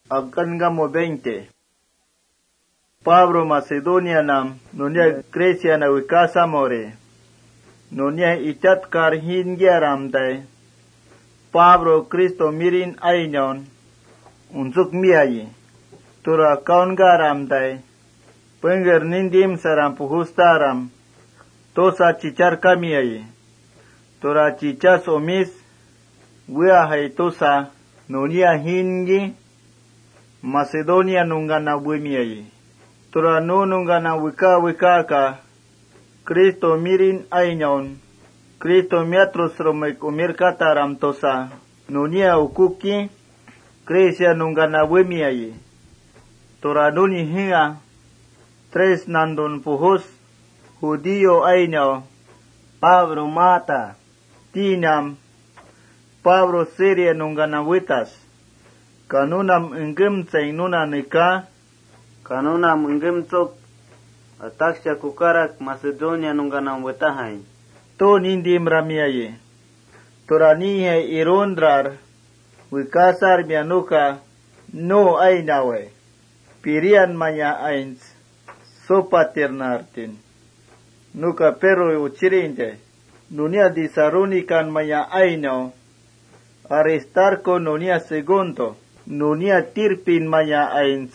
Agangamo 20. Pablo Macedonia nam, nonia Grecia na wikasa more. Nonia itat karhin giaram day. Pablo Kristo mirin ainyon, unsuk miayi. Tura kaun garam day. Pengger nindim saram puhustaram. Tosa chichar kamiayi. Tura chichas omis. Wea hai tosa. Nonia hingi. Macedonia nungana wimiayi. Tura no nungana wika ka. Kristo mirin ainyon. Kristo miatros romek umir kataram tosa. Nonia ukuki. Grecia nungana wimiayi. Tura nuni hinga. Tres nandun puhus. Judío ainyo. Pablo mata. Tinam. Pablo Siria nungana witas. Kanunam enggem say nuna nika. Kanunam enggem tok. Ataksya kukarak Macedonia nungana witahay. To nindim ramiaye. Toranihe irondrar. Wikasar mianuka. No ainawe. Pirian maya ains. Sopaternartin. Nuka pero uchirinde. Nunia disarunikan maya aino. Aristarco nunia segundo. Nunia tirpin maya ains.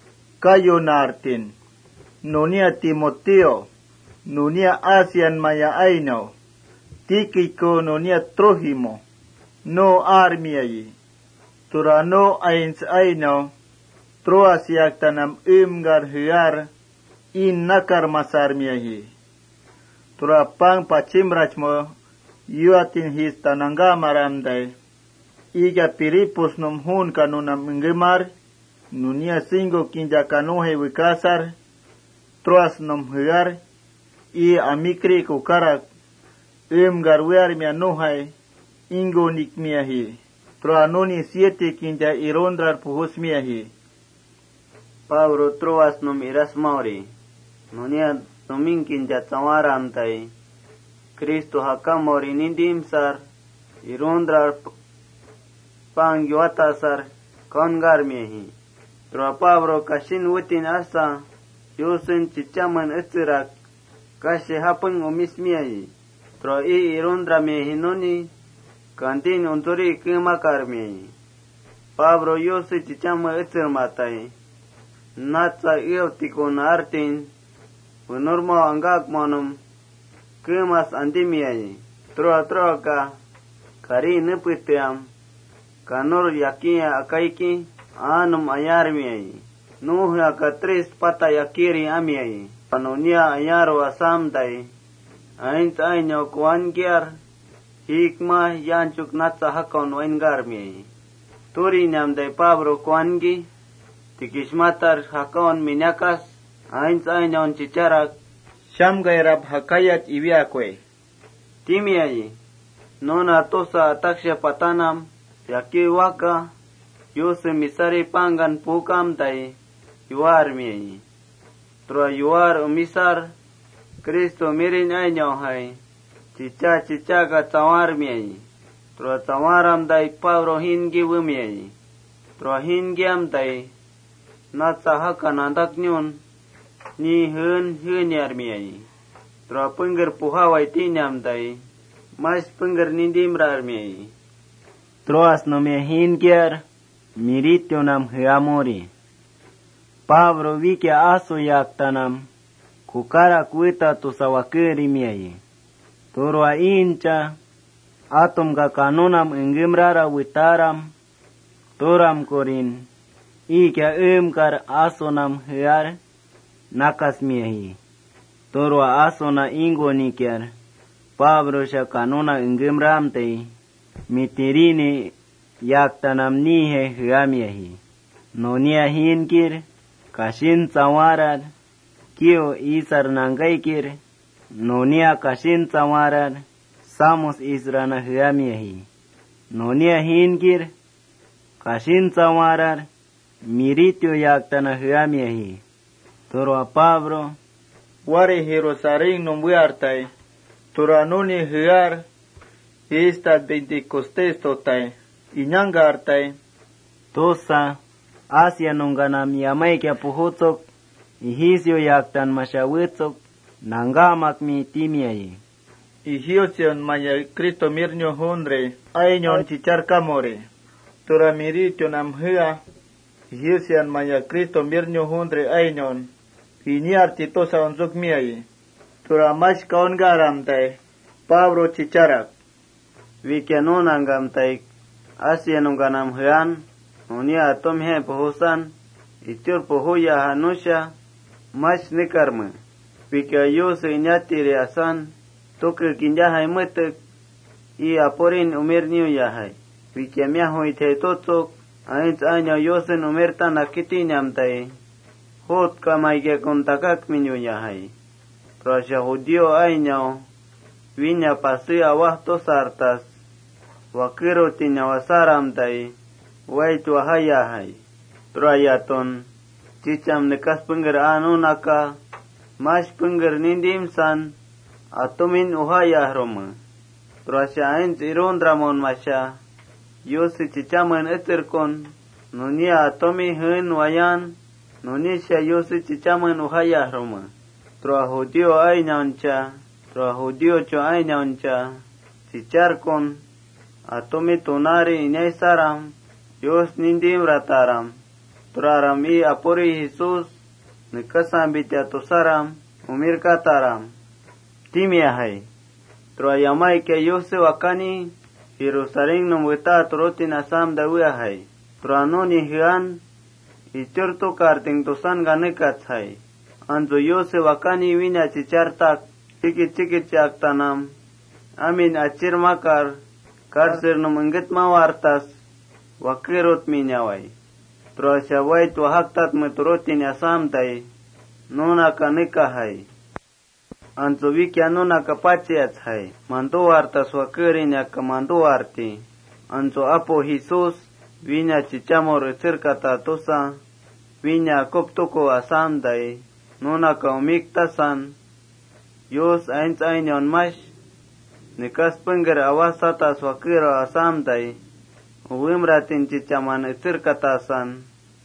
Kayonartin. Nunia Timoteo. Nunia Asian maya aino. Tikiko nunia Trojimo. No armiayi. Turano ains aino. Troas yaktanam imgar hyar. In nakar masarmiahi. Turapang pachimrachmo. Yuatin his tananga maramday. Iga piripus num hun kanunam ingemar. Nunia singo kinja kanuhe wikasar. Troas num hyar. I amikri kukarak. Garwear mianuhay. Ingo nikmiahi. Troanoni 7 kinja irondrar puhusmiahi. Pablo troas num iras mauri. Nunia nominkin jatsawaram tay. Kristo hakamori nindim sar. Irondrar pangyuatasar. Kongar miahi. Troa Pablo kashin wutin asa. Yosen chichaman etirak. Kashe hapang umismiahi. Troa irondra miahi noni. Kantin unturi kimakar miahi. Pablo yose chichaman etirmatay. Natsa iotikon artin. Unormo angak monum. Kemas andimiayi. Troa ka. Kari nepiteam. Kanor yakia akaiki. Anum ayarmiayi. Nuhya ka 3 pata yakiri amiayi. Panunia ayaro asamday. Aint ainyo kuan giar. Hikma yanchuk natsa hakon wengarmiayi. Turi nyamday Pablo kuangi. Tikishmatar hakon minyakas. Ains ainyon chicharak. Shamgairab hakayat ibiakwe. Timiayi. Nona tosa ataksya patanam. Yaki waka. Yose misari pangan pukam day. Yuar miayi. Troa yuar umisar. Kristo mirin ainyo hay. Chicha ka tawar miayi. Troa tawaram day Pablo hingi wumiayi. Troa hingiam day. Natsa hakan andak nyun. Ni hun yarmiayi. Troa pengger puhawai tinyam day. Mas pengger nindim rarmiayi. Troas no me hingiar. Mirityo nam hyamori. Pablo vikia aso yaktanam. Kukara kuita tusawakeri miayi. Torwa incha. Atom ka kanonam engemrara witaram. Toram korin. Ikia emkar asonam hyar. Nakas miahi. Torwa asona ingo nikyar. Pablo siya kanona engemramtay. Mitirini yaktanam nihe hyamiahi. Nonia hinkir. Kashin tsawarad. Kio isar nangaykir. Nonia kashin tsawarad. Samos israna hyamiahi. Nonia hinkir. Kashin tsawarad. Mirityo yaktana hyamiahi. Torwa Pablo. Wari Jerusalén numbuartay. Turanuni hyar. Esta Pentecostés totay. Inyangartay. Tosa. Asia nunganam yamay kya puhutsok, ihisyo yaktan masyawitsok, nangamak mi timiayi. Ihiusion maya Cristo mirnyo hundre, añon chichar kamore. Tura mirityo namhua, ihiusion maya Cristo mirnyo hundre añon, Iniar titosa onzuk miayi. Tura mash kaon garam tay, Pablo chicharak. Vikianunangam tay, Asia nunganam huan, unia atom he puhusan, itur puhuya hanusha, mash nikarma. Vikia yose inyatiri asan, tuke kinyahay mutuk, I aporin umirniu yahay. Vikia miahu ite totsok, ains año yosen umirta nakitinyam tay, hot kamaike kontakak minyu yahay. Prasya judio año, vinya pasi awah tosartas, wakiro tinyawasaram tay, waitu ahayahay. Trayaton, chicham nekas pengger anunaka, mas pengger nindimsan, atumin uhayah roma. Prasya ains irondramon masya, yosi chichaman eterkon, nunia atomi hun wayan, nunisya yosi chichaman uhayah roma. Tra judio ainancha, tra judio cho ainancha, chicharkon, atomi tunari inay saram, yos nindim rataram, traram I apori Jesus, nekasam bityatosaram, umir kataram. Timiahay, tra yamay ke yose wakani, Jerusalem nomweta trotin asam dawiahay, tra noni hian, iturto karting tosan ganekatshay. Anzo yose wakani winya chichartak, chikit chaktanam, amin achir makar, karser nomengget mawartas, wakirot minyaway. Trosyaway tuhaktat meturotin asam tay, nona kanekahay. Anzo wikya nona kapachiatshay, mando wartas wakirinya kamando warti. Anzo apo Jesus, winya chichamor cirkata tosa, winya koptoko asam tay, nuna ka umiktasan, yos ains ainion mash, nikas pengger awasatas wakiro asamday, uwimratin chichaman itirkatasan,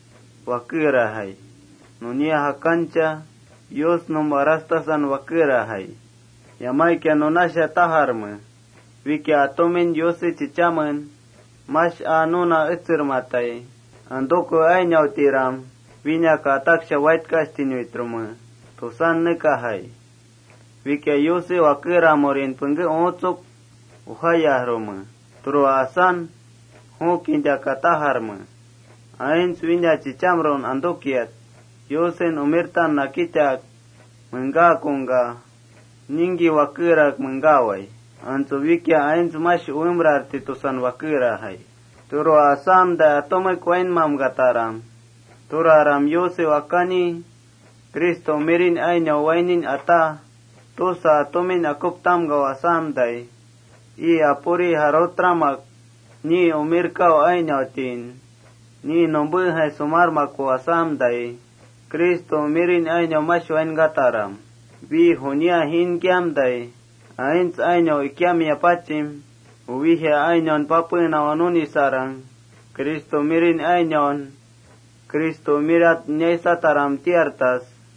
wakirahay. Nunia hakancha, yos num arastasan wakirahay. Yamay kya nunasya taharma, wikya atomin yosi chichaman, mash anuna itirmatay, andoko ainyaw tiram, Vinya kataksha white castinuitruma, tosan nekahay. Vikia yose wakira morin penge otsok, uhaya roma. Turo asan, hokinja kataharma. Ains vinya chichamron andokiat, yosen umirtan nakichak, menga konga, ningi wakirak mengaway. Anso vikia ains mash uimrarti tosan wakira hay. Turo asam da atomek wain mam gataram. Turaram yose wakani, Kristo mirin aina wainin ata, tosa atomin akuptam gawasam day, I apuri harotramak, ni umirkaw ainatin, ni nombuhay sumarmak wasam day, Kristo mirin aina maswain gataram, vi hunya hinkyam day, ains aina ikyam yapachim, uwihe ainon papuna wanuni sarang, Kristo mirin ainon, Kristo mirat nyesa taram tiartas,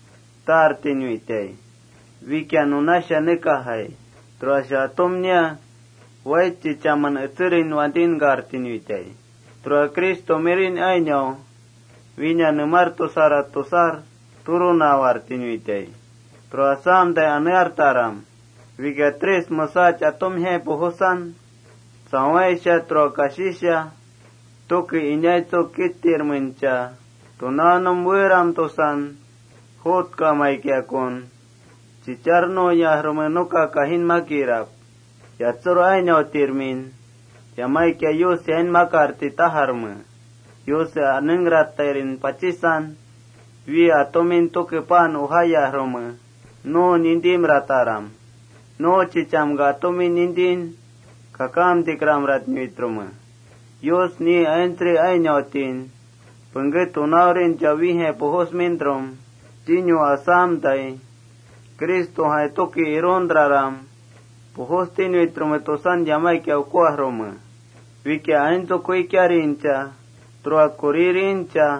tartinuitay. Vikya nunasya nekahay, trasya tomnya, wait chichaman itirin wadin gartinuitay. Tra Kristo mirin ainyaw, vinya numar tosar, turunawar tinuitay. Tra samday anyar taram, vikya tres masach atomhe puhusan, sawaisya tra kasisya, toki inyayto kitir mencha, tunanam wiram tosan, hot kamay kiakon, chicharno yahromenuka kahin makirap, yatsuro ainyaw tirmin, yamay kia yose ain makarti taharma, yose anengrat tairin pachisan, vi atomin toke pan uhayahroma, no nindim rataram, no chicham ga atomin nindin, kakam tikram ratnuitroma, yos ni entre ainyaw Pengget unaurin jawihe pohos mindrom, jinyo asam tay, Kristo hai toki irondraram, pohos tinuitrometosan yamay kya ukuahroma. Vikya ainto koi kya rincha, troa kori rincha,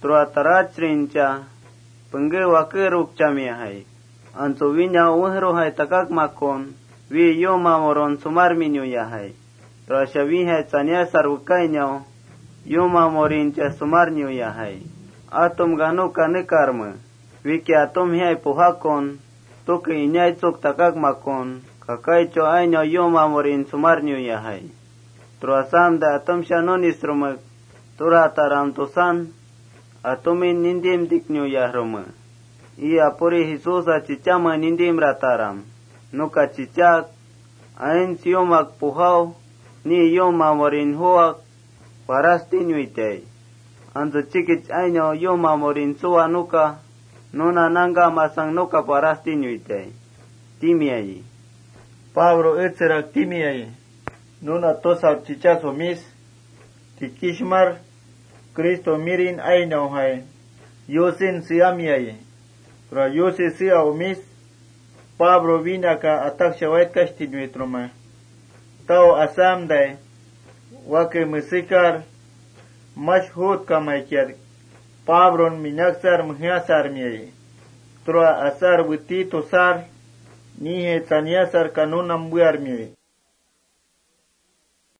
Truatarachrincha penge wakeruk chamia hai. Anso vinya uhro hai takak makon vi yoma moron sumar minyo ya hai. Trashavi hai tsanya sarukainyao yoma morincha sumar nyo ya hai. Atom gano kane karma vi atom hai pohakon toke inyai tok takak makon kakai cho ainyo yoma morin sumar nyo ya hai. Truasam da atom shanon isrumak turataram tosan atomin nindim diknyo ya roma. Ia puri Hisusa chichama nindim rataram. Nuka chichak ain siyomak puhaw ni yoma morin huak parasti nyuitay. Anzo chikich ainyo yoma morin suwa nuka nuna nanga masang nuka parasti nyuitay. Timiayi. Pablo etzerak timiayi. Nuna tosab chichaso mis. Tikishmar Cristo mirin ainyo hai. Yosin siyamiayi. Tra Yose sia omis. Pablo vinaka atak shawait kashti nuitroma. Tao asam day. Wake musikar. Mashhut kamaikiar. Pabron minaksar muhiasar miayi. Tra asar witito sar. Nihe tanyasar kanunam buar miayi.